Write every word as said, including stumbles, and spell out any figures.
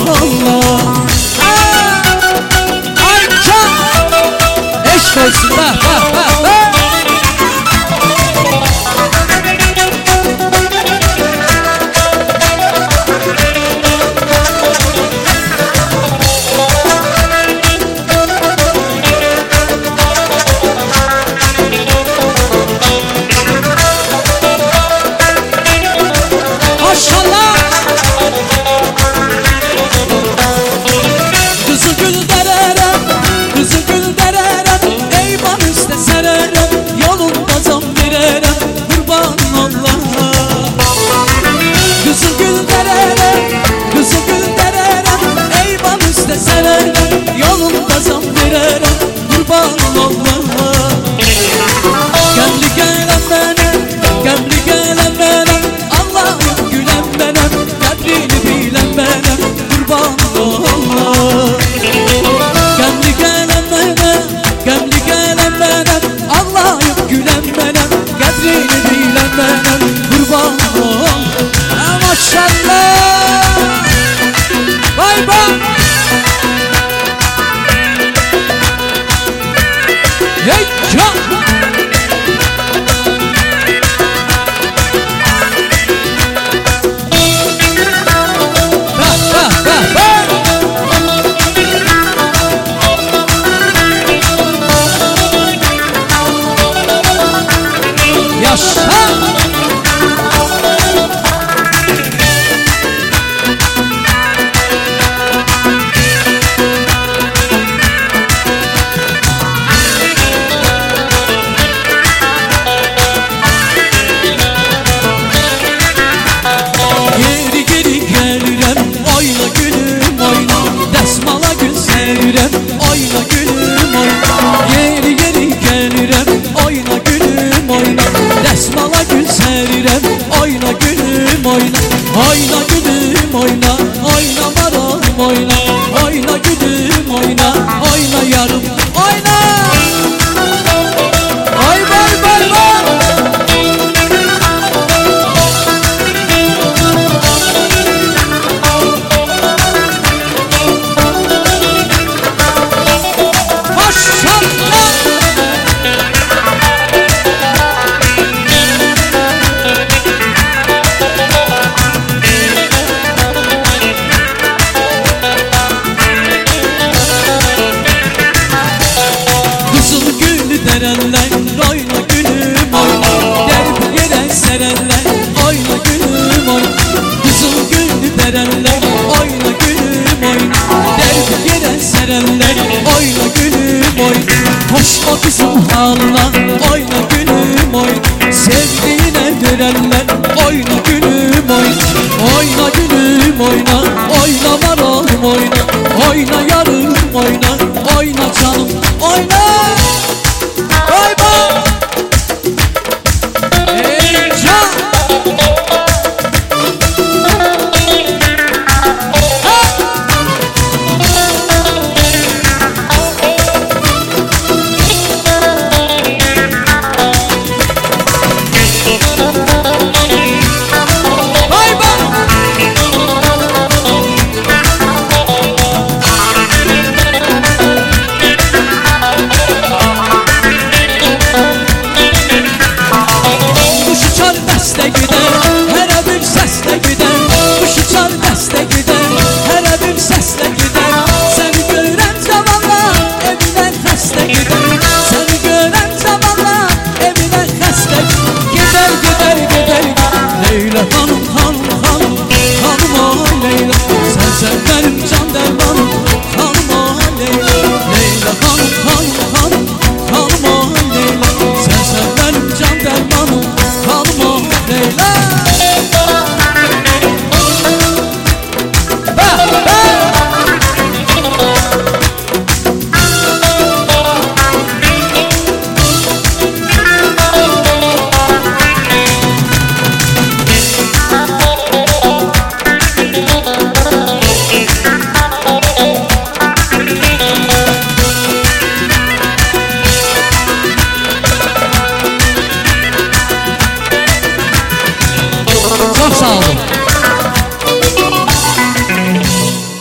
Allah. Ayça eşk olsun bak bak bak bak. Oyna gülüm oyna, oyna maram oyna, oyna gülüm oyna, oyna yarım oyna. Ay bay bay bay. Maşallah. Serenler, oyna gülüm oyna, derdi yere serenler, oyna gülüm oyna. Kızıl gülü verenler, oyna gülüm oyna, derdi yere serenler, oyna gülüm oyna. Hoş o kızım haline, oyna gülüm oyna, sevdiğine verenler, oyna gülüm oyna. Oyna gülüm oyna, oyna maram oyna, oyna yarım oyna, oyna canım oyna. Bay bay. Heyecan. Bay bay. Dəstə gider, hər bir səslə gider. Kuş uçar dəstə gider, hər bir səslə gider. Səni görən zamanlar evindən xəstə gider. Səni görən zamanlar evindən xəstə gider, gider, gider. Leyla xanım, xanım, xanım, xanım ay Leyla. Sənsən mənim can dərmanım, xanım ay Leyla. Leyla xanım, xanım, xanım, xanım ay Leyla. Sənsən mənim can dərmanım, xanım ay Leyla. Bah, bah. Çok sağ olun.